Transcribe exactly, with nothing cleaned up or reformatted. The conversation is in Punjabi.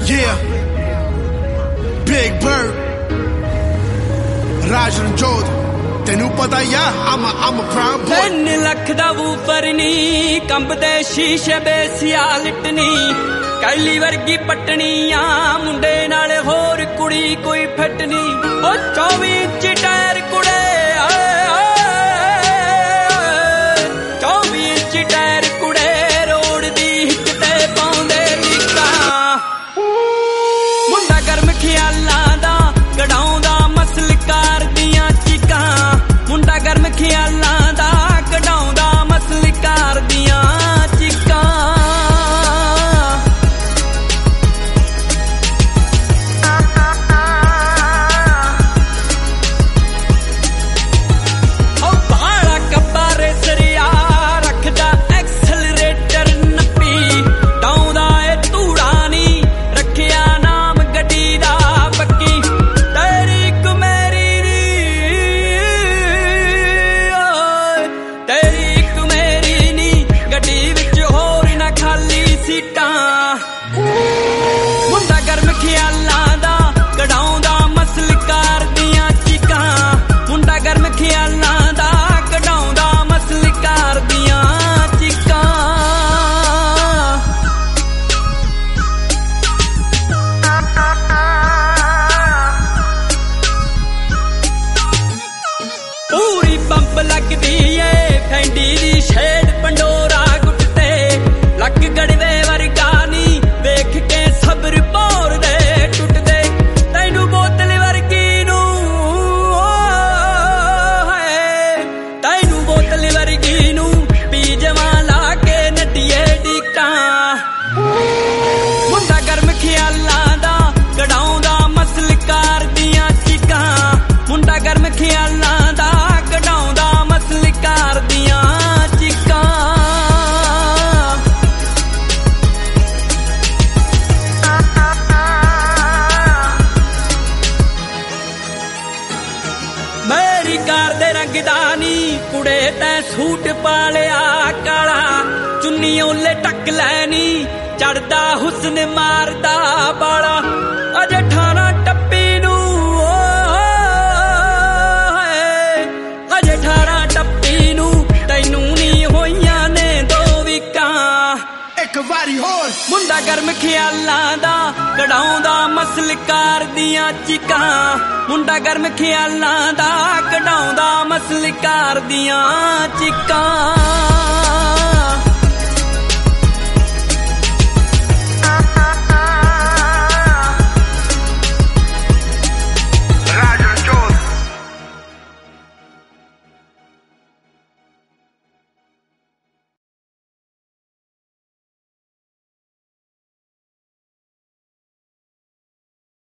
Yeah, Big Bird, Raj Ranjot, ਤੈਨੂੰ ਪਤਾ ਯਾ I'm a, I'm a prime boy। ਤਿੰਨ ਲੱਖ ਦਾ ਵੂਫਰ ਨੀ ਕੰਬਦੇ ਸ਼ੀਸ਼ੇ ਬੇਸਿਆ ਲਿਟਣੀ ਕੈਲੀ ਵਰਗੀ ਪਟਣੀਆਂ ਮੁੰਡੇ ਨਾਲ ਹੋਰ ਕੁੜੀ ਕੋਈ ਫਿੱਟ ਨੀ ਉਹ ਚੌਵੀ ਇੰਚ ਟਾਇਰ ਕੁੜੇ ਚੌਵੀ ਇੰਚ ਟਾਇਰ ਕੁੜੇ ਰੋਡ ਦੀ ਹਿੱਕ ਤੇ ਪਾਉਂਦੇ ਲੀਕਾਂ ਮੁੰਡਾ ਗਰਮ ਖਿਆਲਾਂ ਦਾ ਕਢਾਉਂਦਾ ਮਸਲ ਕਾਰ ਦੀਆਂ ਚੀਕਾਂ ਮੁੰਡਾ ਗਰਮ ਖਿਆਲਾਂ ਦਾ ਕਢਾਉਂਦਾ ਮਸਲ ਕਾਰ ਦੀਆਂ ਚੀਕਾਂ ਮੁੰਡਾ ਗਰਮ ਖਿਆਲਾਂ ਦਾ ਕਢਾਉਂਦਾ ਮਸਲ ਕਾਰ ਦੀਆਂ ਚੀਕਾਂ ਮੁੰਡਾ ਗਰਮ ਖਿਆਲਾਂ ਦਾ ਕਢਾਉਂਦਾ ਮਸਲ ਕਾਰ ਦੀਆਂ ਚੀਕਾਂ ਪੂਰੀ ਪੰਪ ਲੱਗਦੀ ਏ ਫੈਂਡੀ ਦੀ ਸ਼ੇਡ ਪੰਡੋਰਾ ਗੁੱਟ ਤੇ ਲੱਕ ਗੜਵੇ ਵਰਗਾ ਨੀ ਵੇਖ ਕੇ ਸਬਰ ਭੌਰ ਦੇ ਟੁੱਟਦੇ ਤੈਨੂੰ ਬੋਤਲ ਵਰਗੀ ਨੂੰ ਹੈ ਤੈਨੂੰ ਬੋਤਲ ਵਰਗੀ ਨੂੰ ਪੀ ਜਵਾਂ ਲਾ ਕੇ ਨੱਡੀਏ ਡੀਕਾਂ ਮੁੰਡਾ ਗਰਮ ਖਿਆਲਾਂ ਦਾ ਕਢਾਉਂਦਾ ਮਸਲ ਕਾਰ ਦੀਆਂ ਚੀਕਾਂ ਮੁੰਡਾ ਗਰਮ ਖਿਆਲਾਂ ਦਾ ਕਢਾਉਂਦਾ ਮਸਲ ਕਾਰ ਦੀਆਂ ਚੀਕਾਂ ਮੇਰੀ ਕਾਰ ਦੇ ਰੰਗ ਦਾ ਨੀ ਕੁੜੇ ਤੈਂ ਸੂਟ ਪਾਲਿਆ ਕਾਲਾ ਚੁੰਨੀ ਓਲੇ ਟੱਕ ਲੈਣੀ ਚੜਦਾ ਹੁਸਨ ਮਾਰਦਾ ਬਾਲਾ ਅਜੇ ਅਠਾਰਾਂ ਟੱਪੀ ਨੂੰ ਅਜੇ ਅਠਾਰਾਂ ਟੱਪੀ ਨੂੰ ਤੈਨੂੰ ਨੀ ਹੋਈਆਂ ਨੇ ਦੋ ਵੀਕਾਂ ਇੱਕ ਵਾਰੀ ਹੋਰ ਮੁੰਡਾ ਗਰਮ ਖਿਆਲਾਂ ਦਾ ਕਢਾਉਂਦਾ ਮਸਲ ਕਾਰ ਦੀਆਂ ਚੀਕਾਂ ਮੁੰਡਾ ਗਰਮ ਖਿਆਲਾਂ ਦਾ ਕਢਾਉਂਦਾ ਮਸਲ ਕਾਰ ਦੀਆਂ ਚੀਕਾਂ